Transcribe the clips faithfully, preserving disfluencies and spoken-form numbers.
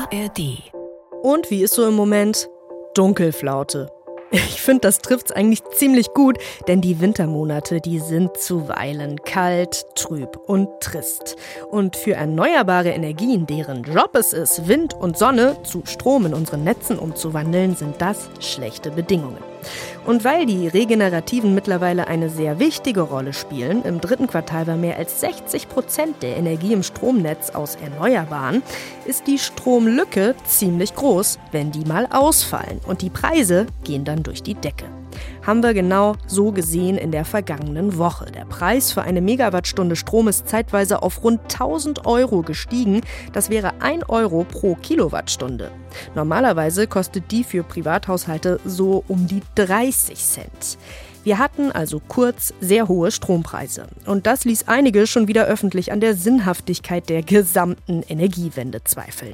A R D. Und wie ist so im Moment? Dunkelflaute. Ich finde, das trifft's eigentlich ziemlich gut, denn die Wintermonate, die sind zuweilen kalt, trüb und trist. Und für erneuerbare Energien, deren Job es ist, Wind und Sonne zu Strom in unseren Netzen umzuwandeln, sind das schlechte Bedingungen. Und weil die Regenerativen mittlerweile eine sehr wichtige Rolle spielen, im dritten Quartal war mehr als sechzig Prozent der Energie im Stromnetz aus Erneuerbaren, ist die Stromlücke ziemlich groß, wenn die mal ausfallen. Und die Preise gehen dann durch die Decke. Haben wir genau so gesehen in der vergangenen Woche. Der Preis für eine Megawattstunde Strom ist zeitweise auf rund tausend Euro gestiegen. Das wäre ein Euro pro Kilowattstunde. Normalerweise kostet die für Privathaushalte so um die dreißig Cent. Wir hatten also kurz sehr hohe Strompreise. Und das ließ einige schon wieder öffentlich an der Sinnhaftigkeit der gesamten Energiewende zweifeln.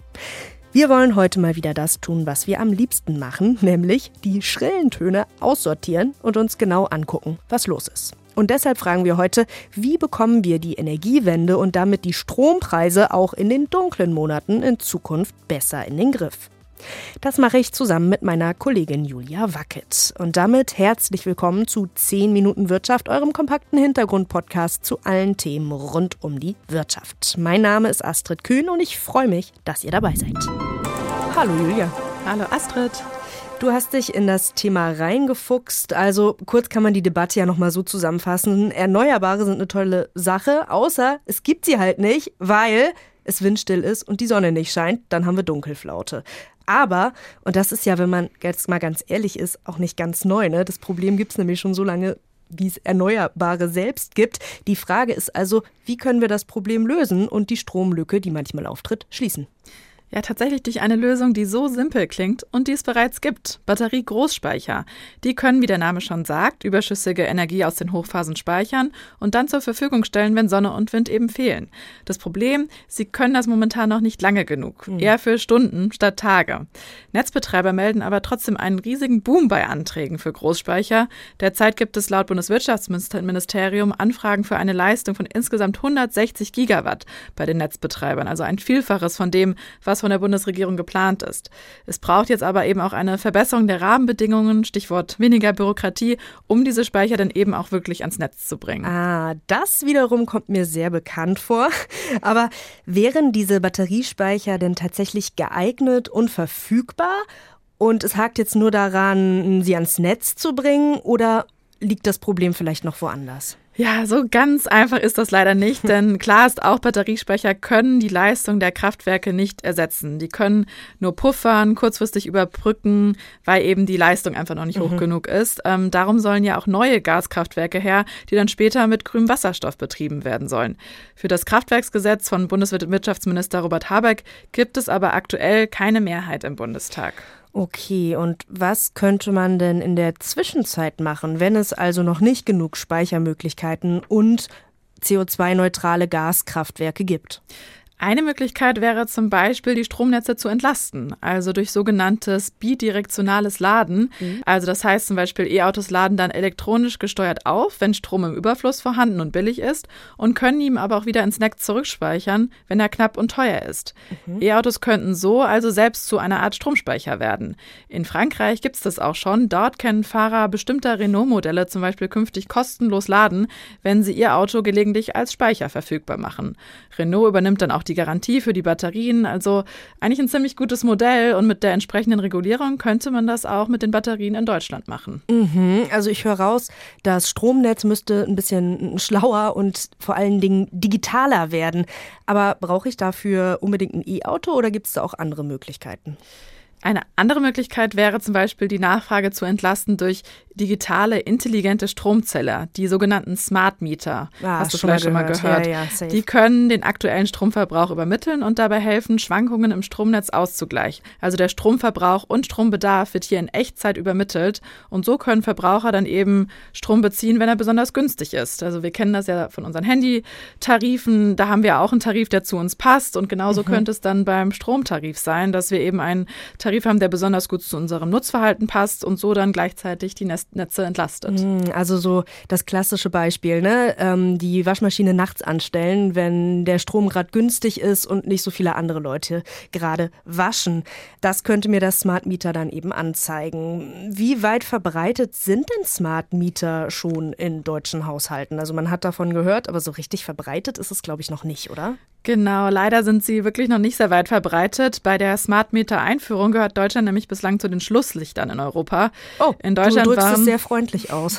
Wir wollen heute mal wieder das tun, was wir am liebsten machen, nämlich die schrillen Töne aussortieren und uns genau angucken, was los ist. Und deshalb fragen wir heute, wie bekommen wir die Energiewende und damit die Strompreise auch in den dunklen Monaten in Zukunft besser in den Griff? Das mache ich zusammen mit meiner Kollegin Julia Wackett. Und damit herzlich willkommen zu zehn Minuten Wirtschaft, eurem kompakten Hintergrund-Podcast zu allen Themen rund um die Wirtschaft. Mein Name ist Astrid Kühn und ich freue mich, dass ihr dabei seid. Hallo Julia. Hallo Astrid. Du hast dich in das Thema reingefuchst. Also kurz kann man die Debatte ja nochmal so zusammenfassen. Erneuerbare sind eine tolle Sache, außer es gibt sie halt nicht, weil es windstill ist und die Sonne nicht scheint. Dann haben wir Dunkelflaute. Aber, und das ist ja, wenn man jetzt mal ganz ehrlich ist, auch nicht ganz neu, ne? Das Problem gibt es nämlich schon so lange, wie es Erneuerbare selbst gibt. Die Frage ist also, wie können wir das Problem lösen und die Stromlücke, die manchmal auftritt, schließen? Ja, tatsächlich durch eine Lösung, die so simpel klingt und die es bereits gibt. Batterie-Großspeicher. Die können, wie der Name schon sagt, überschüssige Energie aus den Hochphasen speichern und dann zur Verfügung stellen, wenn Sonne und Wind eben fehlen. Das Problem, sie können das momentan noch nicht lange genug. Mhm. Eher für Stunden statt Tage. Netzbetreiber melden aber trotzdem einen riesigen Boom bei Anträgen für Großspeicher. Derzeit gibt es laut Bundeswirtschaftsministerium Anfragen für eine Leistung von insgesamt hundertsechzig Gigawatt bei den Netzbetreibern. Also ein Vielfaches von dem, was von der Bundesregierung geplant ist. Es braucht jetzt aber eben auch eine Verbesserung der Rahmenbedingungen, Stichwort weniger Bürokratie, um diese Speicher dann eben auch wirklich ans Netz zu bringen. Ah, das wiederum kommt mir sehr bekannt vor. Aber wären diese Batteriespeicher denn tatsächlich geeignet und verfügbar? Und es hakt jetzt nur daran, sie ans Netz zu bringen, oder liegt das Problem vielleicht noch woanders? Ja, so ganz einfach ist das leider nicht, denn klar ist auch, Batteriespeicher können die Leistung der Kraftwerke nicht ersetzen. Die können nur puffern, kurzfristig überbrücken, weil eben die Leistung einfach noch nicht mhm. hoch genug ist. Ähm, darum sollen ja auch neue Gaskraftwerke her, die dann später mit grünem Wasserstoff betrieben werden sollen. Für das Kraftwerksgesetz von Bundeswirtschaftsminister Robert Habeck gibt es aber aktuell keine Mehrheit im Bundestag. Okay, und was könnte man denn in der Zwischenzeit machen, wenn es also noch nicht genug Speichermöglichkeiten und C O zwei neutrale Gaskraftwerke gibt? Eine Möglichkeit wäre zum Beispiel, die Stromnetze zu entlasten, also durch sogenanntes bidirektionales Laden. Mhm. Also das heißt zum Beispiel, E-Autos laden dann elektronisch gesteuert auf, wenn Strom im Überfluss vorhanden und billig ist, und können ihn aber auch wieder ins Netz zurückspeichern, wenn er knapp und teuer ist. Mhm. E-Autos könnten so also selbst zu einer Art Stromspeicher werden. In Frankreich gibt es das auch schon. Dort können Fahrer bestimmter Renault-Modelle zum Beispiel künftig kostenlos laden, wenn sie ihr Auto gelegentlich als Speicher verfügbar machen. Renault übernimmt dann auch die die Garantie für die Batterien, also eigentlich ein ziemlich gutes Modell, und mit der entsprechenden Regulierung könnte man das auch mit den Batterien in Deutschland machen. Mhm, also ich höre raus, das Stromnetz müsste ein bisschen schlauer und vor allen Dingen digitaler werden. Aber brauche ich dafür unbedingt ein E-Auto oder gibt es da auch andere Möglichkeiten? Eine andere Möglichkeit wäre zum Beispiel, die Nachfrage zu entlasten durch digitale, intelligente Stromzähler, die sogenannten Smart Meter. Ah, hast du vielleicht schon mal gehört? Ja, ja, die können den aktuellen Stromverbrauch übermitteln und dabei helfen, Schwankungen im Stromnetz auszugleichen. Also der Stromverbrauch und Strombedarf wird hier in Echtzeit übermittelt, und so können Verbraucher dann eben Strom beziehen, wenn er besonders günstig ist. Also wir kennen das ja von unseren Handytarifen, da haben wir auch einen Tarif, der zu uns passt, und genauso mhm. könnte es dann beim Stromtarif sein, dass wir eben einen Tarif Tarif haben, der besonders gut zu unserem Nutzverhalten passt und so dann gleichzeitig die Netze entlastet. Also so das klassische Beispiel, ne? Ähm, die Waschmaschine nachts anstellen, wenn der Strom gerade günstig ist und nicht so viele andere Leute gerade waschen. Das könnte mir das Smart Meter dann eben anzeigen. Wie weit verbreitet sind denn Smart Meter schon in deutschen Haushalten? Also man hat davon gehört, aber so richtig verbreitet ist es, glaube ich, noch nicht, oder? Genau, leider sind sie wirklich noch nicht sehr weit verbreitet. Bei der Smart Meter Einführung gehört Deutschland nämlich bislang zu den Schlusslichtern in Europa. Oh, in Deutschland du drückst waren, es sehr freundlich aus.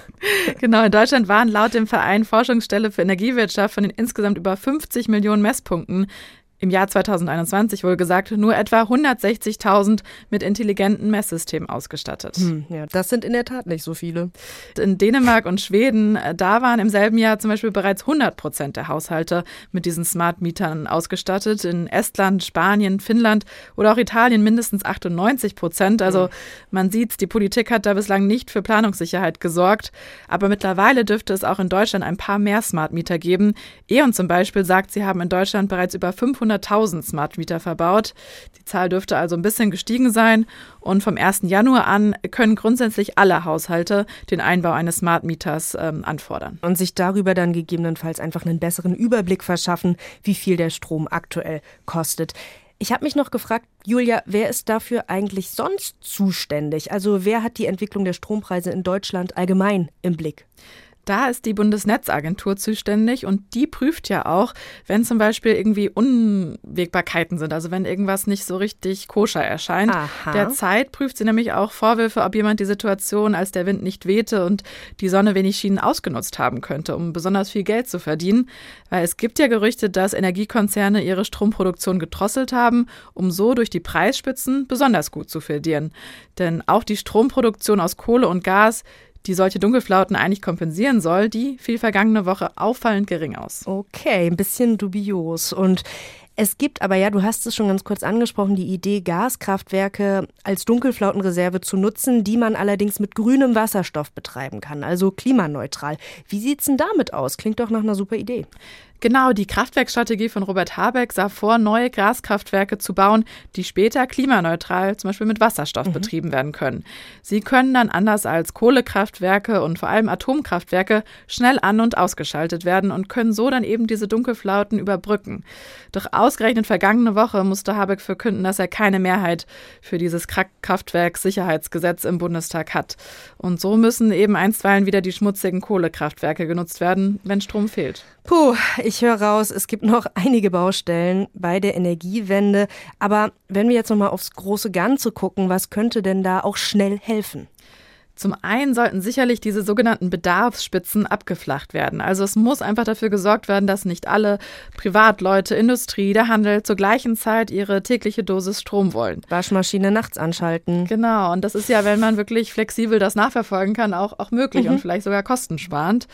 Genau, in Deutschland waren laut dem Verein Forschungsstelle für Energiewirtschaft von den insgesamt über fünfzig Millionen Messpunkten im Jahr zweitausendeinundzwanzig wohl gesagt, nur etwa hundertsechzigtausend mit intelligenten Messsystemen ausgestattet. Hm, ja, das sind in der Tat nicht so viele. In Dänemark und Schweden, da waren im selben Jahr zum Beispiel bereits hundert Prozent der Haushalte mit diesen Smart Mietern ausgestattet. In Estland, Spanien, Finnland oder auch Italien mindestens achtundneunzig Prozent. Also mhm. man sieht, die Politik hat da bislang nicht für Planungssicherheit gesorgt. Aber mittlerweile dürfte es auch in Deutschland ein paar mehr Smart Meter geben. E.ON zum Beispiel sagt, sie haben in Deutschland bereits über fünfhunderttausend Smart Meter verbaut. Die Zahl dürfte also ein bisschen gestiegen sein. Und vom ersten Januar an können grundsätzlich alle Haushalte den Einbau eines Smart Meters ähm, anfordern. Und sich darüber dann gegebenenfalls einfach einen besseren Überblick verschaffen, wie viel der Strom aktuell kostet. Ich habe mich noch gefragt, Julia, wer ist dafür eigentlich sonst zuständig? Also wer hat die Entwicklung der Strompreise in Deutschland allgemein im Blick? Da ist die Bundesnetzagentur zuständig und die prüft ja auch, wenn zum Beispiel irgendwie Unwägbarkeiten sind, also wenn irgendwas nicht so richtig koscher erscheint. Aha. Derzeit prüft sie nämlich auch Vorwürfe, ob jemand die Situation, als der Wind nicht wehte und die Sonne wenig schien, ausgenutzt haben könnte, um besonders viel Geld zu verdienen. Weil es gibt ja Gerüchte, dass Energiekonzerne ihre Stromproduktion gedrosselt haben, um so durch die Preisspitzen besonders gut zu verdienen. Denn auch die Stromproduktion aus Kohle und Gas, die solche Dunkelflauten eigentlich kompensieren soll, die fiel vergangene Woche auffallend gering aus. Okay, ein bisschen dubios. Und es gibt aber ja, du hast es schon ganz kurz angesprochen, die Idee, Gaskraftwerke als Dunkelflautenreserve zu nutzen, die man allerdings mit grünem Wasserstoff betreiben kann, also klimaneutral. Wie sieht's denn damit aus? Klingt doch nach einer super Idee. Genau, die Kraftwerkstrategie von Robert Habeck sah vor, neue Gaskraftwerke zu bauen, die später klimaneutral, zum Beispiel mit Wasserstoff, mhm. betrieben werden können. Sie können dann anders als Kohlekraftwerke und vor allem Atomkraftwerke schnell an- und ausgeschaltet werden und können so dann eben diese Dunkelflauten überbrücken. Doch ausgerechnet vergangene Woche musste Habeck verkünden, dass er keine Mehrheit für dieses Kraftwerkssicherheitsgesetz im Bundestag hat. Und so müssen eben einstweilen wieder die schmutzigen Kohlekraftwerke genutzt werden, wenn Strom fehlt. Puh, ich höre raus, es gibt noch einige Baustellen bei der Energiewende. Aber wenn wir jetzt nochmal aufs große Ganze gucken, was könnte denn da auch schnell helfen? Zum einen sollten sicherlich diese sogenannten Bedarfsspitzen abgeflacht werden. Also es muss einfach dafür gesorgt werden, dass nicht alle Privatleute, Industrie, der Handel zur gleichen Zeit ihre tägliche Dosis Strom wollen. Waschmaschine nachts anschalten. Genau, und das ist ja, wenn man wirklich flexibel das nachverfolgen kann, auch, auch möglich mhm. und vielleicht sogar kostensparend.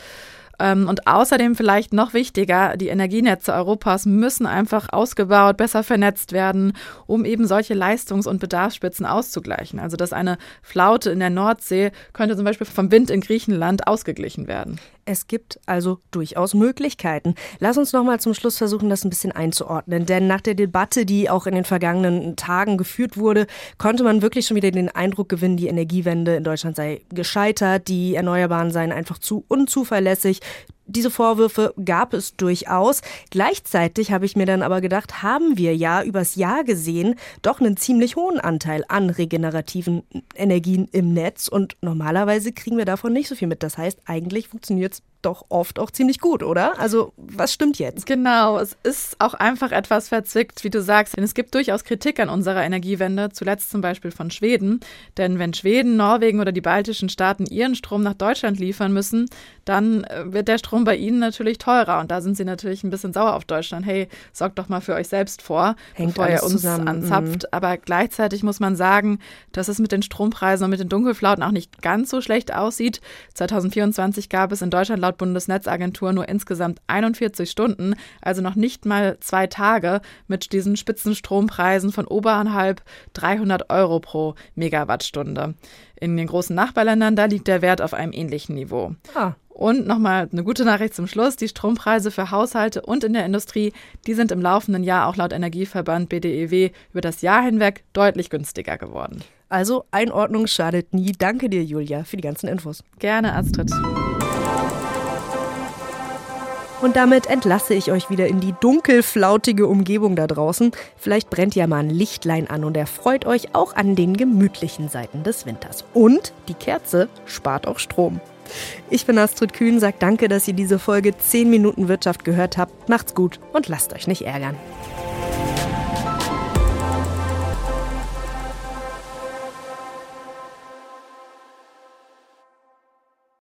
Und außerdem vielleicht noch wichtiger, die Energienetze Europas müssen einfach ausgebaut, besser vernetzt werden, um eben solche Leistungs- und Bedarfsspitzen auszugleichen. Also dass eine Flaute in der Nordsee könnte zum Beispiel vom Wind in Griechenland ausgeglichen werden. Es gibt also durchaus Möglichkeiten. Lass uns noch mal zum Schluss versuchen, das ein bisschen einzuordnen. Denn nach der Debatte, die auch in den vergangenen Tagen geführt wurde, konnte man wirklich schon wieder den Eindruck gewinnen, die Energiewende in Deutschland sei gescheitert, die Erneuerbaren seien einfach zu unzuverlässig. Diese Vorwürfe gab es durchaus. Gleichzeitig habe ich mir dann aber gedacht, haben wir ja übers Jahr gesehen doch einen ziemlich hohen Anteil an regenerativen Energien im Netz. Und normalerweise kriegen wir davon nicht so viel mit. Das heißt, eigentlich funktioniert es doch oft auch ziemlich gut, oder? Also was stimmt jetzt? Genau, es ist auch einfach etwas verzwickt, wie du sagst. Denn es gibt durchaus Kritik an unserer Energiewende, zuletzt zum Beispiel von Schweden. Denn wenn Schweden, Norwegen oder die baltischen Staaten ihren Strom nach Deutschland liefern müssen, dann wird der Strom bei ihnen natürlich teurer. Und da sind sie natürlich ein bisschen sauer auf Deutschland. Hey, sorgt doch mal für euch selbst vor, Hängt bevor ihr uns zusammen. anzapft. Mhm. Aber gleichzeitig muss man sagen, dass es mit den Strompreisen und mit den Dunkelflauten auch nicht ganz so schlecht aussieht. zweitausendvierundzwanzig gab es in Deutschland laut Bundesnetzagentur nur insgesamt einundvierzig Stunden, also noch nicht mal zwei Tage mit diesen Spitzenstrompreisen von oberhalb dreihundert Euro pro Megawattstunde. In den großen Nachbarländern, da liegt der Wert auf einem ähnlichen Niveau. Ah. Und nochmal eine gute Nachricht zum Schluss. Die Strompreise für Haushalte und in der Industrie, die sind im laufenden Jahr auch laut Energieverband B D E W über das Jahr hinweg deutlich günstiger geworden. Also Einordnung schadet nie. Danke dir, Julia, für die ganzen Infos. Gerne, Astrid. Und damit entlasse ich euch wieder in die dunkelflautige Umgebung da draußen. Vielleicht brennt ja mal ein Lichtlein an und erfreut euch auch an den gemütlichen Seiten des Winters. Und die Kerze spart auch Strom. Ich bin Astrid Kühn, sag danke, dass ihr diese Folge zehn Minuten Wirtschaft gehört habt. Macht's gut und lasst euch nicht ärgern.